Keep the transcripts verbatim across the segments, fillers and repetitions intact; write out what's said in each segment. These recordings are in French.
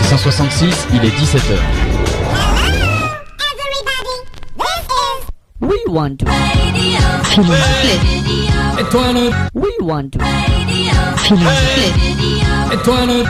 cent soixante-six, il est dix-sept heures. We want to feel it. Étoile. We want to Feel it. Étoile.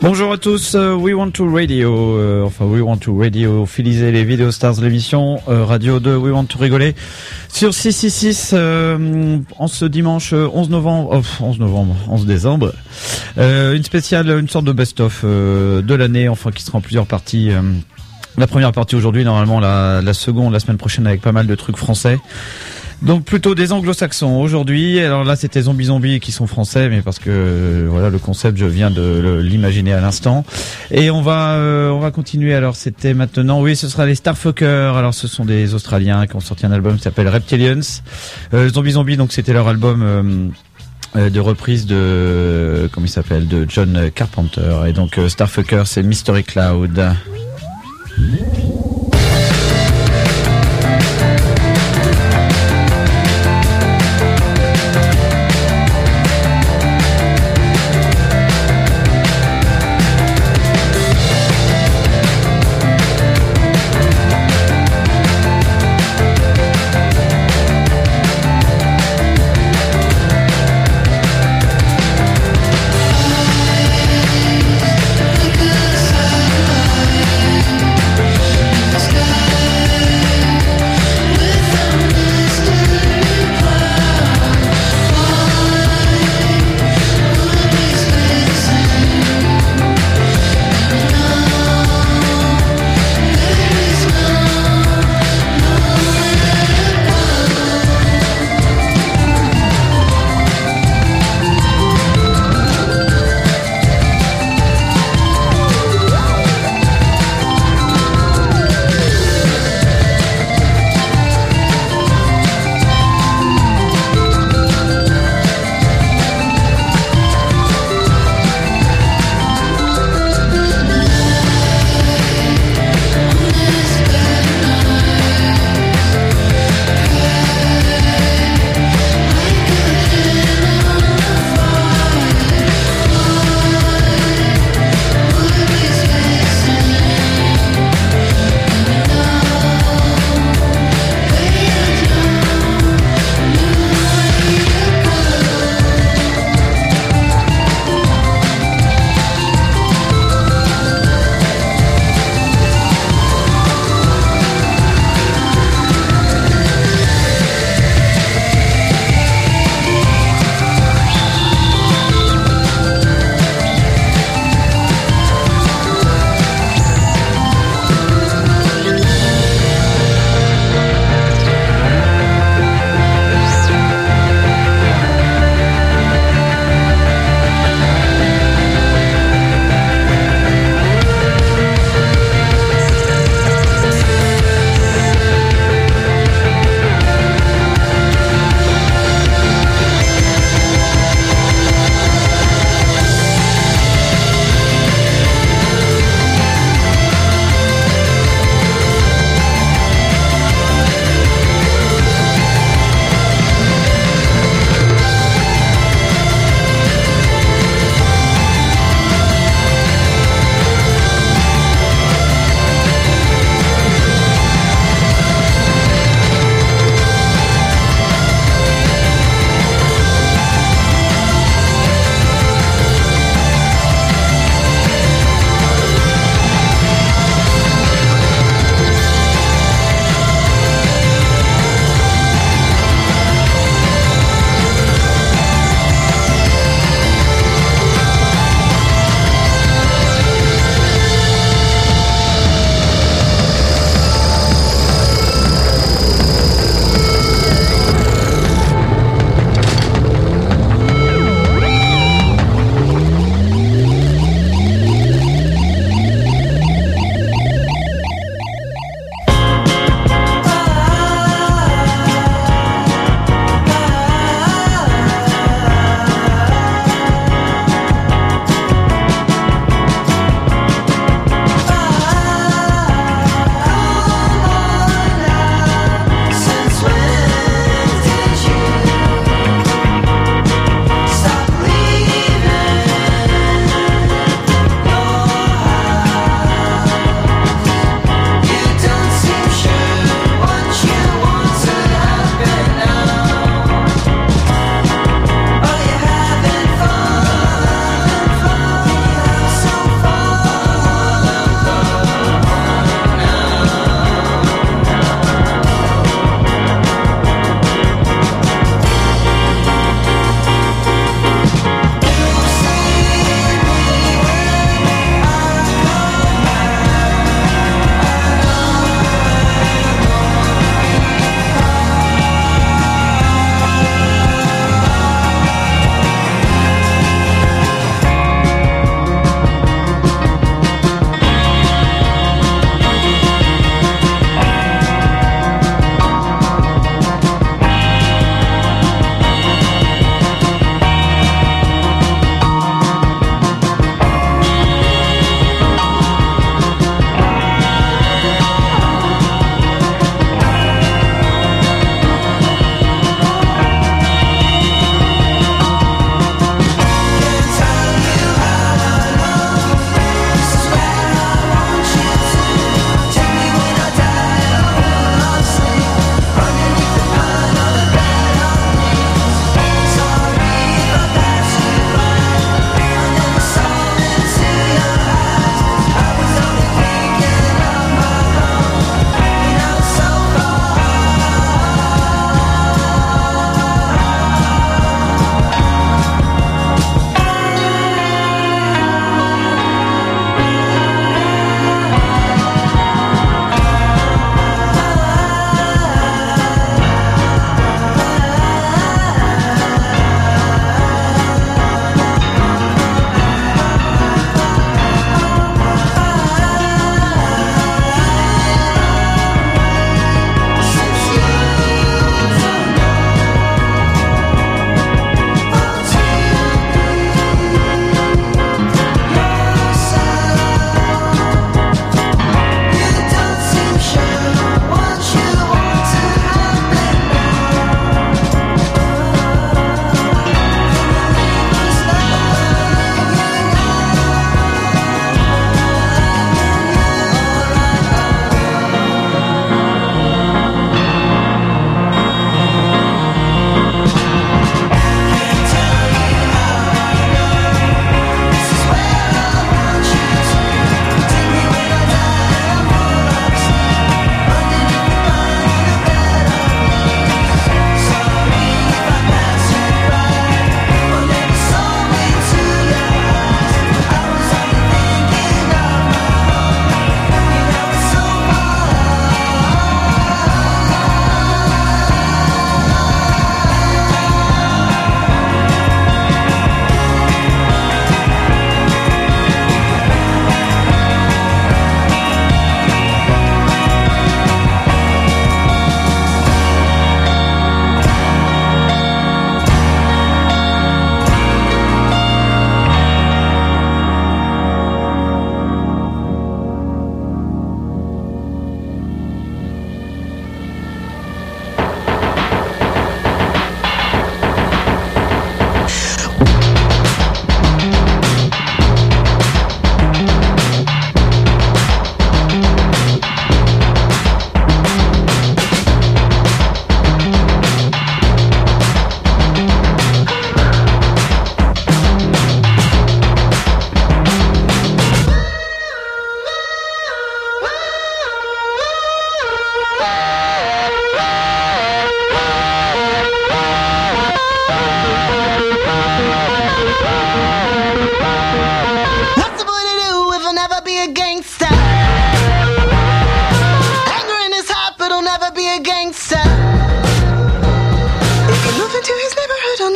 Bonjour à tous, euh, We Want to Radio, euh, enfin We Want to Radio, filisez les vidéos stars de l'émission, euh, radio de We Want to rigoler, sur six six six, euh, en ce dimanche onze novembre, oh, onze novembre, onze décembre, euh, une spéciale, une sorte de best-of euh, de l'année, enfin qui sera en plusieurs parties. Euh, la première partie aujourd'hui, normalement la, la seconde la semaine prochaine avec pas mal de trucs français. Donc plutôt des anglo-saxons aujourd'hui. Alors là c'était Zombie Zombie qui sont français, mais parce que euh, voilà le concept je viens de le, l'imaginer à l'instant. Et on va euh, on va continuer. Alors c'était maintenant, oui ce sera les Starfuckers. Alors ce sont des Australiens qui ont sorti un album qui s'appelle Reptilians. Euh, Zombie Zombie donc c'était leur album euh, de reprise de comment il s'appelle de John Carpenter. Et donc euh, Starfuckers c'est Mystery Cloud. Look at the sunrise.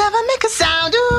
never make a sound. Ooh.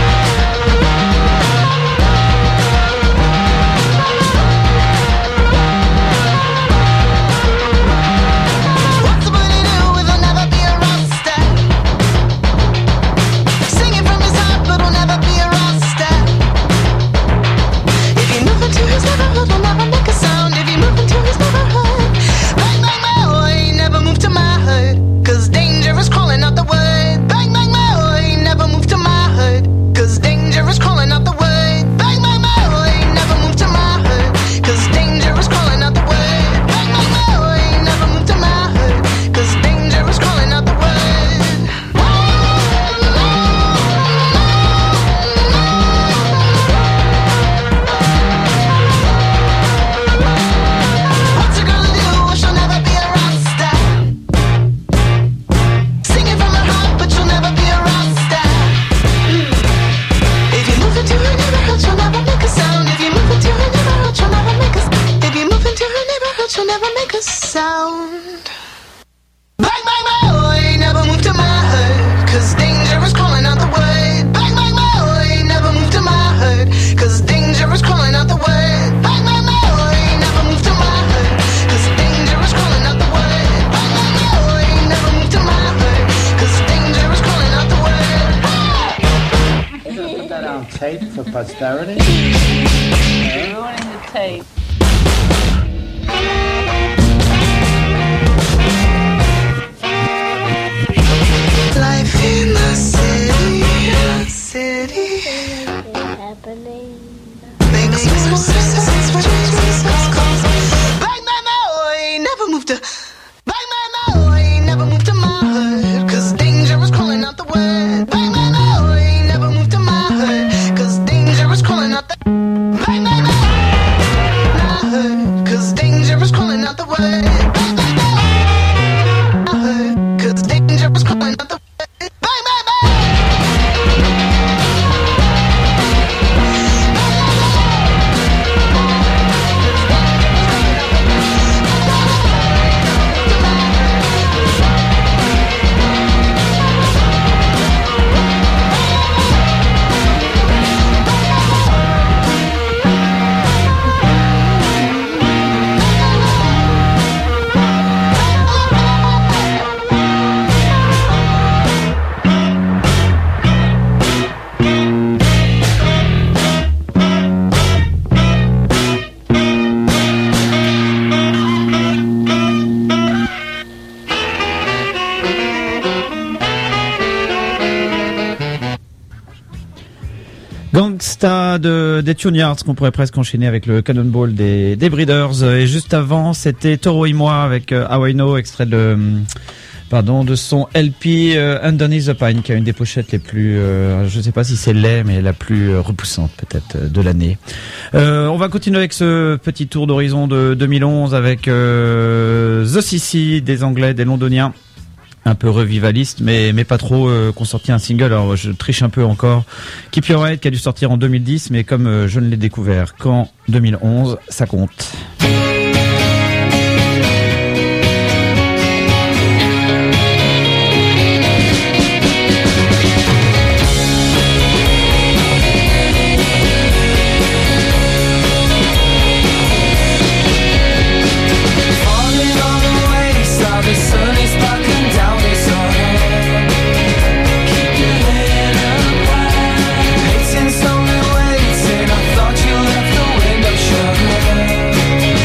Posterity. Ruining the tape. Life in the city, city. Happening. Makes more sense when Jesus calls. Bang, bang, bang, oh, I never moved to. Bang, bang, bang, oh, I never moved to my hood. Cause danger is calling out the word. Bang, bang, bang, oh, I never moved to my hood. Cause danger is calling out the. Bang, bang, bang, my hood. Cause danger is calling out the word. Bang, bang, bang, my hood. Cause danger is calling out the word. Bang, bang, bang. Gangsta de, des Tuneyards, qu'on pourrait presque enchaîner avec le Cannonball des, des Breeders. Et juste avant, c'était Toro et moi avec euh, How I Know, extrait de, pardon, de son L P euh, Underneath the Pine, qui a une des pochettes les plus, euh, je sais pas si c'est laid, mais la plus euh, repoussante peut-être euh, de l'année. Euh, on va continuer avec ce petit tour d'horizon de deux mille onze avec euh, The C C, des Anglais, des Londoniens. Un peu revivaliste, mais mais pas trop, euh, qu'on sortit un single. Alors je triche un peu encore. Keep Your Head, qui a dû sortir en deux mille dix, mais comme euh, je ne l'ai découvert qu'en deux mille onze, ça compte. Waiting, slowly waiting. I thought you left the window shut.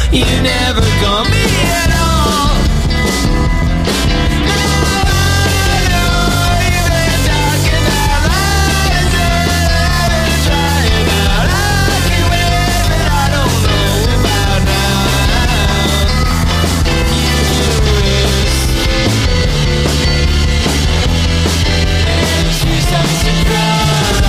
You never got me at all. Now I know you've been talking about lies and I've been trying out. I can wait, but I don't know about now. And she starts to cry,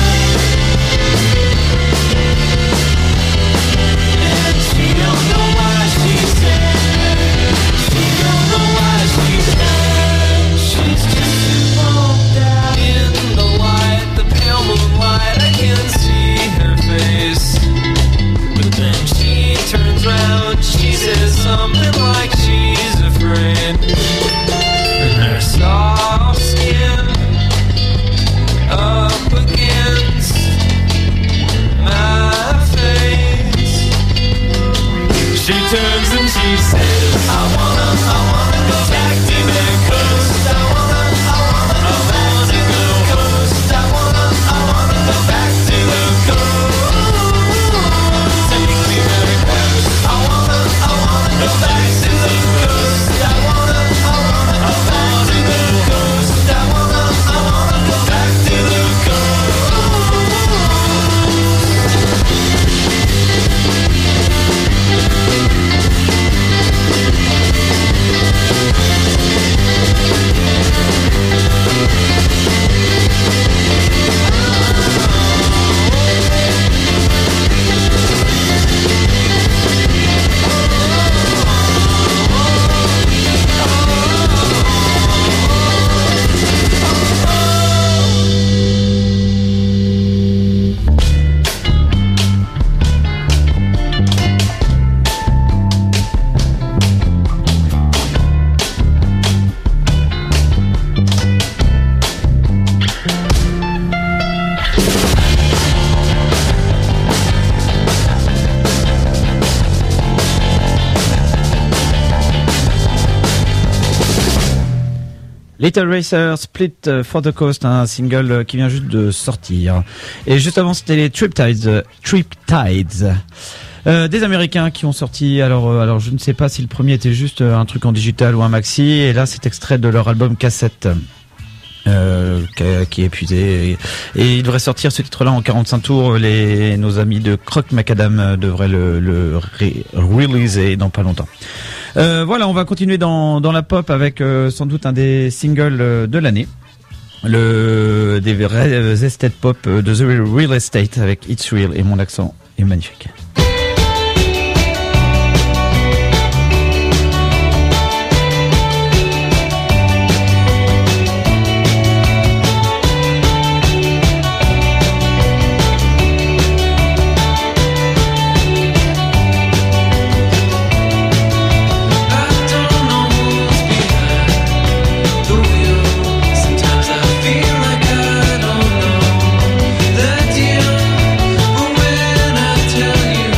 and she don't know why she's sad. She don't know why she's sad. She's just walked out in the light, the pale moonlight. I can see her face, but then she turns round. She says something like she's afraid. And her soft skin up against my face. She turns and she says, I wanna, I wanna go back to the coast. I wanna, I wanna go back to the coast. I wanna, I wanna go back to the coast. Take me back west. I wanna, I wanna go back to the coast. I wanna, I wanna go back to the coast. I wanna, I wanna go back to the coast. Little Racer Split for the Coast, un single qui vient juste de sortir. Et juste avant, c'était les Triptides, Triptides. Euh, des Américains qui ont sorti, alors, euh, alors je ne sais pas si le premier était juste un truc en digital ou un maxi, et là c'est extrait de leur album Cassette. Euh, qui est épuisé et, et il devrait sortir ce titre-là en quarante-cinq tours. Les nos amis de Croc Macadam devraient le, le ré, releaser dans pas longtemps. Euh, voilà, on va continuer dans dans la pop avec euh, sans doute un des singles de l'année, le des vrais estate pop de The Real Estate avec It's Real, et mon accent est magnifique. Tell you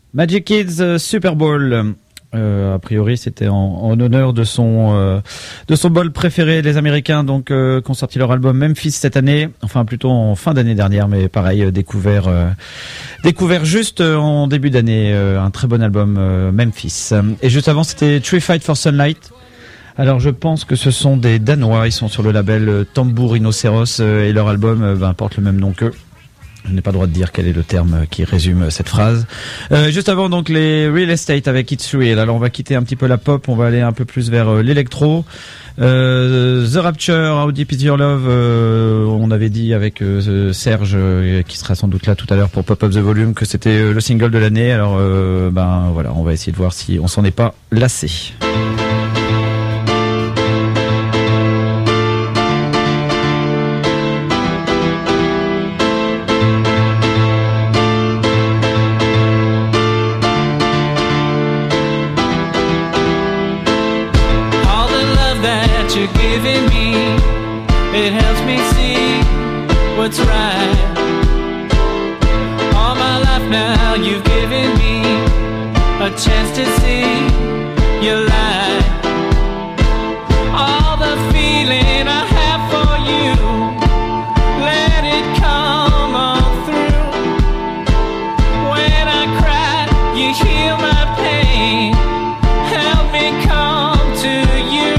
Magic Kids euh, Super Bowl. Euh, a priori, c'était en, en honneur de son euh, de son bol préféré, les Américains, donc euh, qui ont sorti leur album Memphis cette année, enfin plutôt en fin d'année dernière, mais pareil, euh, découvert euh, découvert juste euh, en début d'année, euh, un très bon album euh, Memphis. Et juste avant, c'était Tree Fight for Sunlight. Alors je pense que ce sont des Danois, ils sont sur le label euh, Tambour Rhinoceros euh, et leur album euh, ben, porte le même nom qu'eux. Je n'ai pas le droit de dire quel est le terme qui résume cette phrase. Euh, juste avant, donc, les Real Estate avec It's Real. Alors, on va quitter un petit peu la pop, on va aller un peu plus vers euh, l'électro. Euh, The Rapture, How Deep Is Your Love, euh, on avait dit avec euh, Serge, euh, qui sera sans doute là tout à l'heure pour Pop Up The Volume, que c'était euh, le single de l'année. Alors, euh, ben voilà, on va essayer de voir si on s'en est pas lassé. It helps me see what's right. All my life now you've given me a chance to see your light. All the feeling I have for you, let it come on through. When I cry, you heal my pain. Help me come to you.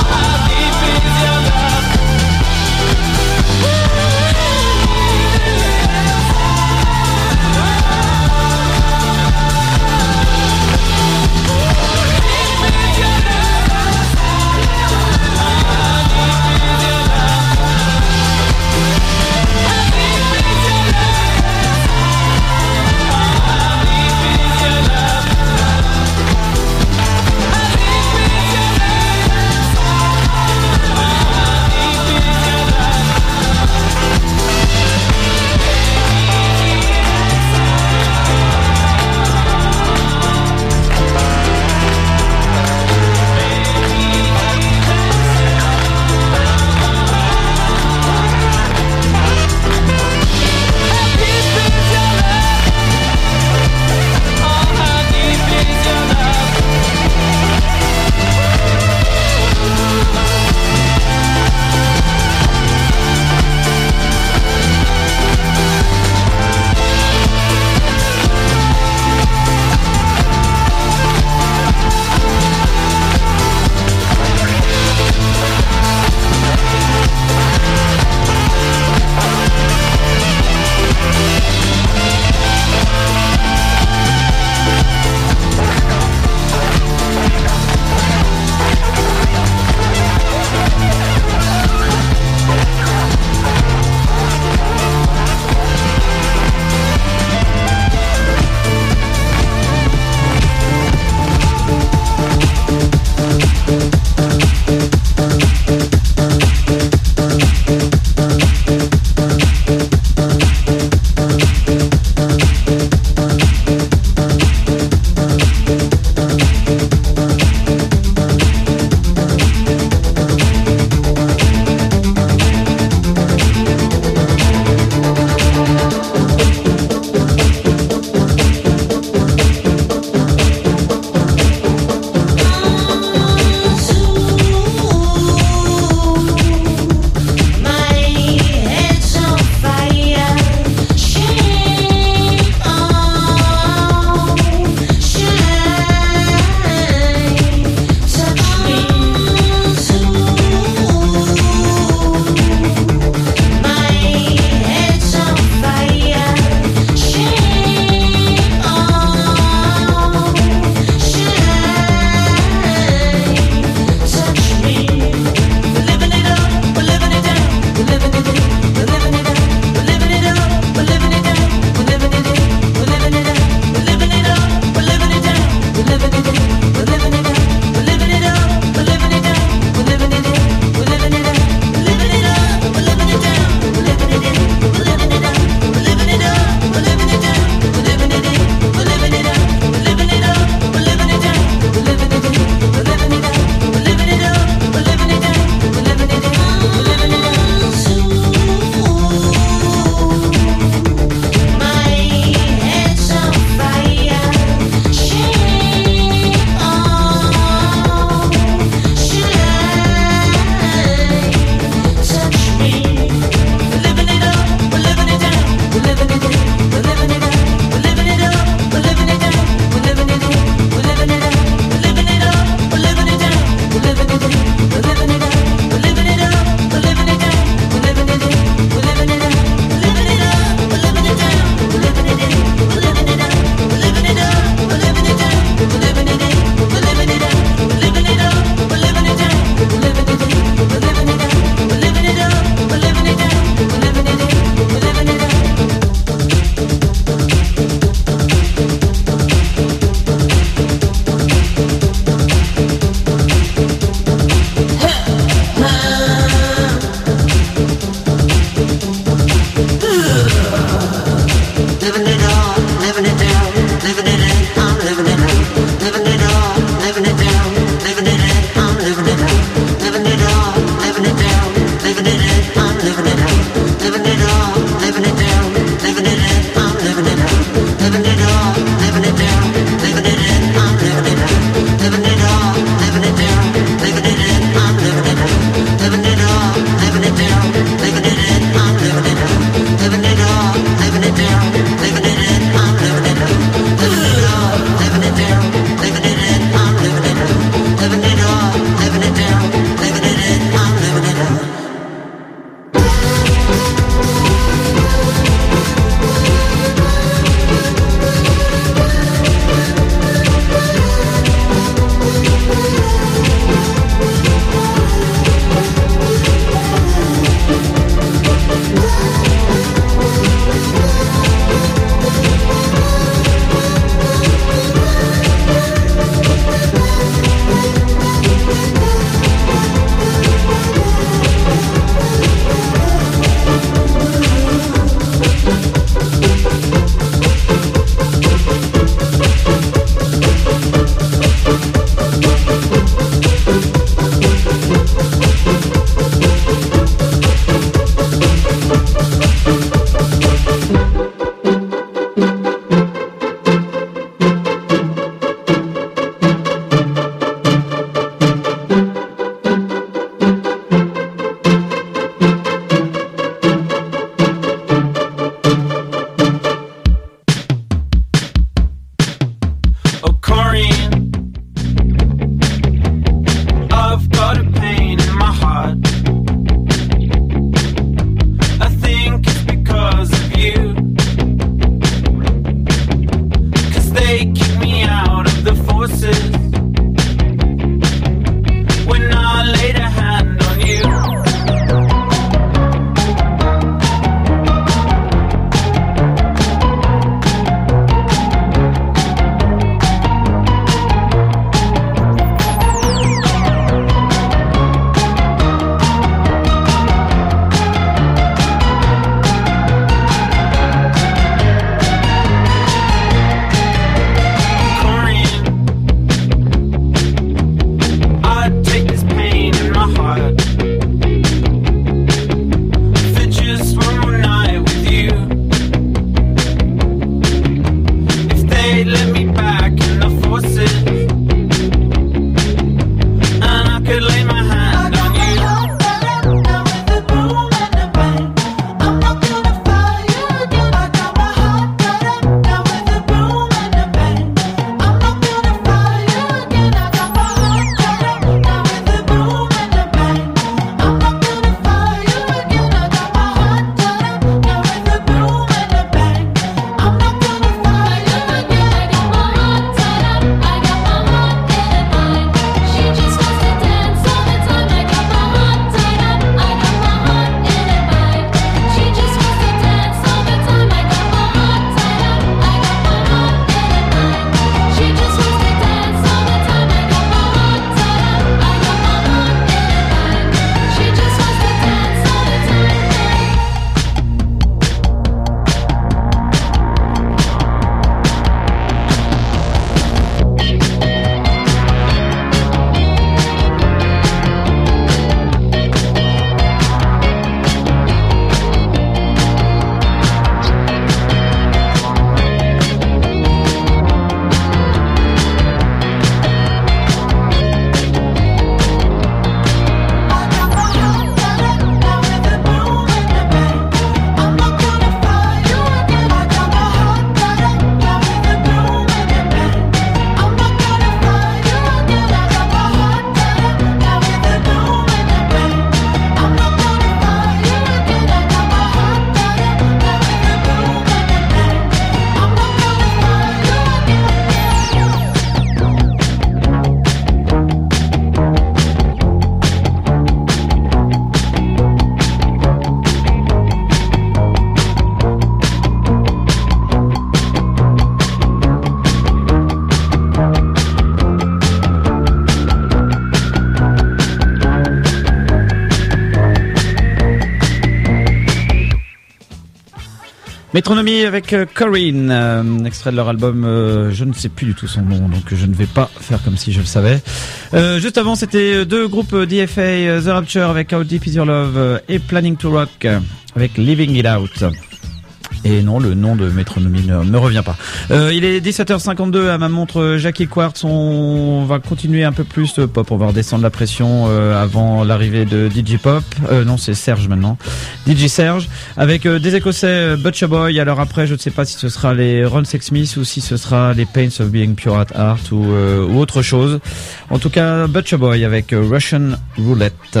Métronomie avec euh, Corinne, euh, extrait de leur album, euh, je ne sais plus du tout son nom, donc je ne vais pas faire comme si je le savais. Euh, juste avant, c'était deux groupes D F A, euh, The Rapture avec How Deep Is Your Love euh, et Planning to Rock euh, avec Living It Out. Et non, le nom de Métronomie ne me revient pas. Euh, il est dix-sept heures cinquante-deux à ma montre Jackie Quartz. On va continuer un peu plus pop. On va redescendre la pression euh, avant l'arrivée de D J Pop. Euh, non, c'est Serge maintenant. D J Serge avec euh, des Écossais, Butcher Boy. Alors après, je ne sais pas si ce sera les Ron Sex Smith ou si ce sera les Pains of Being Pure at Heart ou, euh, ou autre chose. En tout cas, Butcher Boy avec euh, Russian Roulette.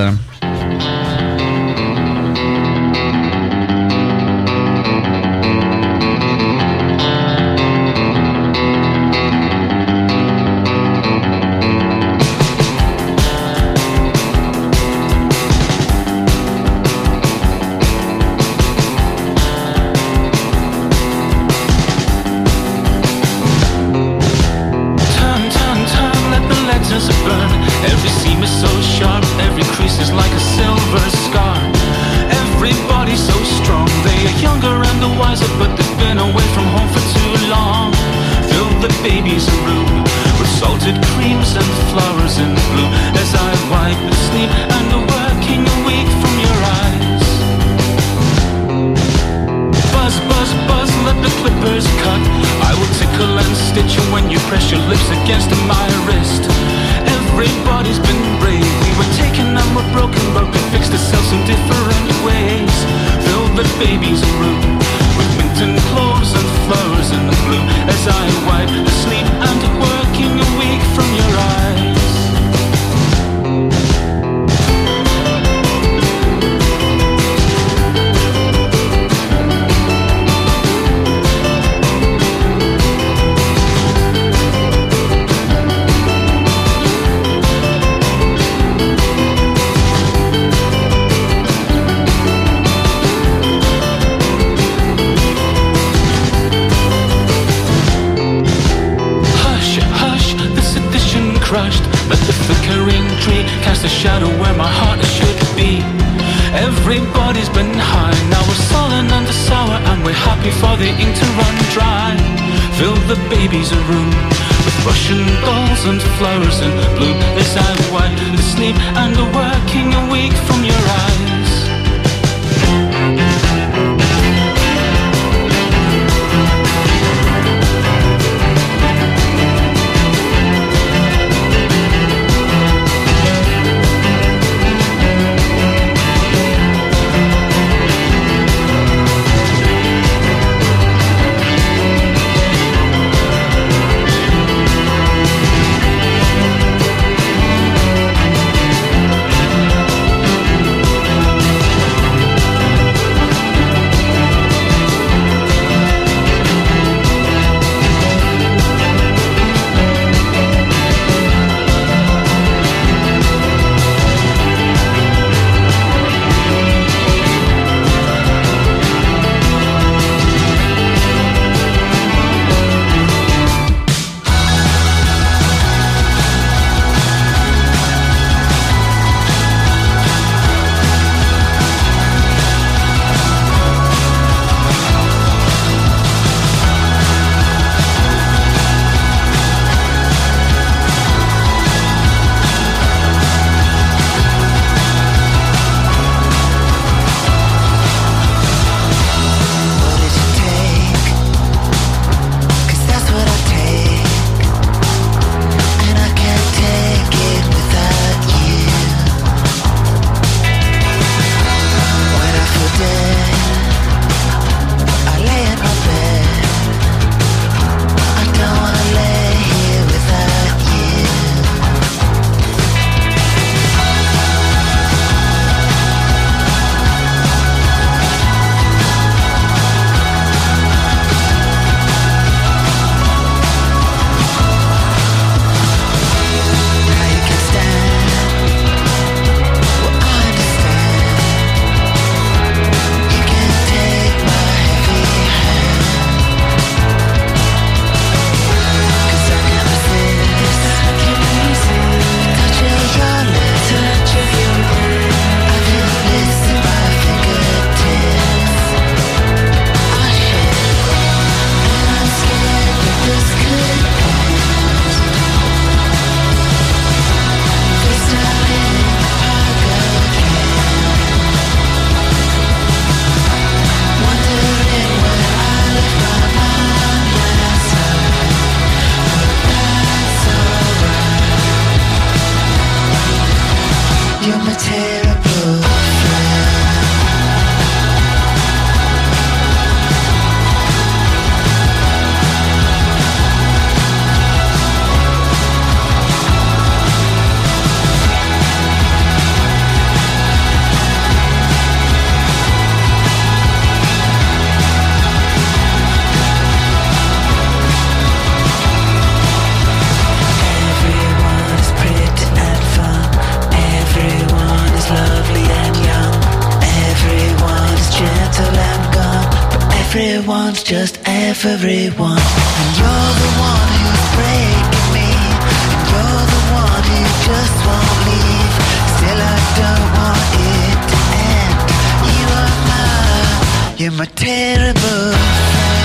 everyone's just everyone. And you're the one who's breaking me, and you're the one who just won't leave. Still I don't want it to end. You are my, you're my terrible friend.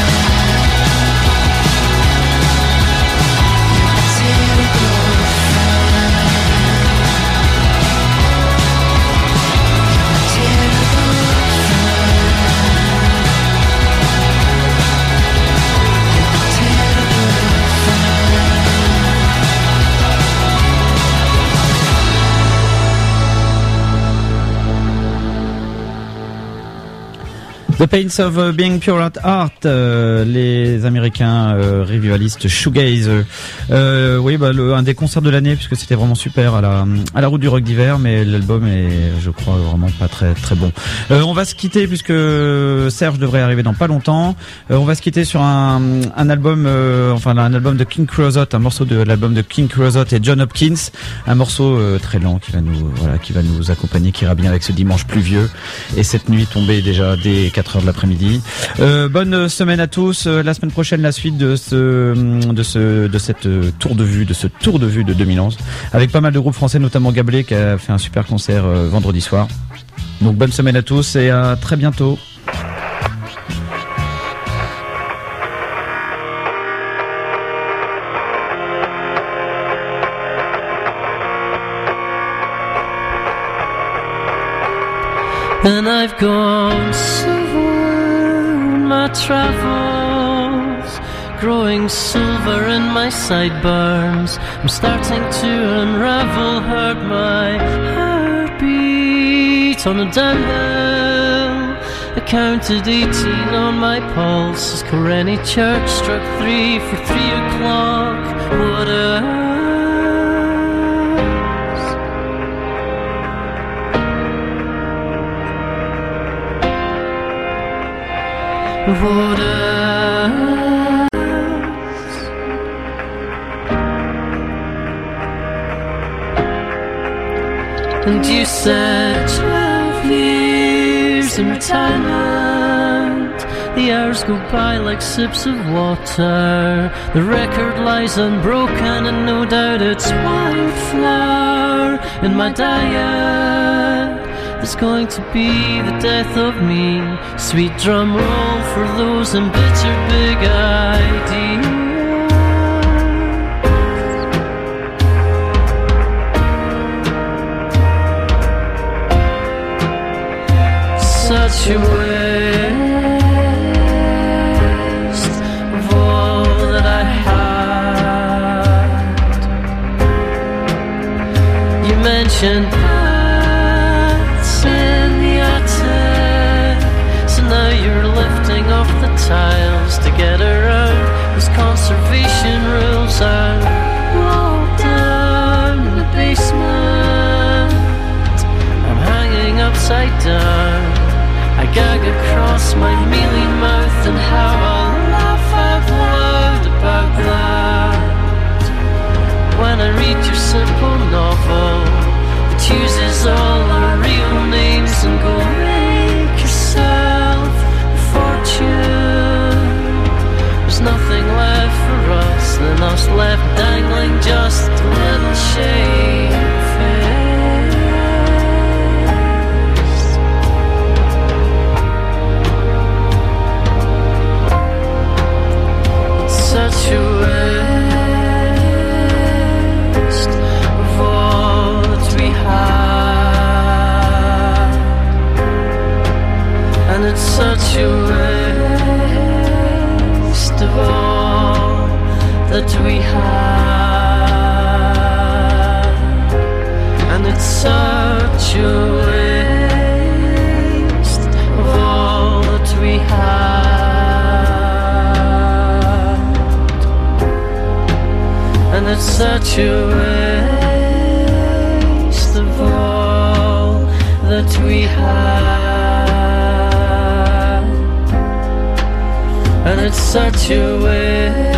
You're my terrible friend. You're my terrible The Pains of Being Pure at Heart, euh, les Américains euh, revivalistes shoegaze. Euh, oui, bah le, un des concerts de l'année puisque c'était vraiment super à la à la Route du Rock d'hiver, mais l'album est, je crois, vraiment pas très très bon. Euh, on va se quitter puisque Serge devrait arriver dans pas longtemps. Euh, on va se quitter sur un un album, euh, enfin un album de King Creosote, un morceau de l'album de King Creosote et John Hopkins, un morceau euh, très lent qui va nous voilà qui va nous accompagner, qui ira bien avec ce dimanche pluvieux et cette nuit tombée déjà dès quatre heures de l'après-midi. Euh, bonne semaine à tous. Euh, la semaine prochaine, la suite de ce, de ce, de cette tour de vue, de ce tour de vue de deux mille onze, avec pas mal de groupes français, notamment Gablé qui a fait un super concert euh, vendredi soir. Donc bonne semaine à tous et à très bientôt. And I've gone silver in my travels, growing silver in my sideburns. I'm starting to unravel, hurt my heartbeat on a downhill. I counted eighteen on my pulse as Coreni Church struck three for three o'clock. What a What else? And you said twelve years in retirement. The hours go by like sips of water. The record lies unbroken and no doubt it's wildflower in my diet. It's going to be the death of me. Sweet drum roll for those embittered big ideas. Such a waste of all that I had. You mentioned now you're lifting off the tiles to get around those conservation rules. I'm locked down in the basement. I'm hanging upside down. I gag across my mealy mouth and how I'll laugh out loud about that when I read your simple novel that uses all our real names and go make yourself fortune. There's nothing left for us than us left dangling just a little shamefaced. It's such a waste of all that we have, and it's such a waste of all that we have, and it's such a waste of all that we have, and it's such a waste of all that we have, and it's such a waste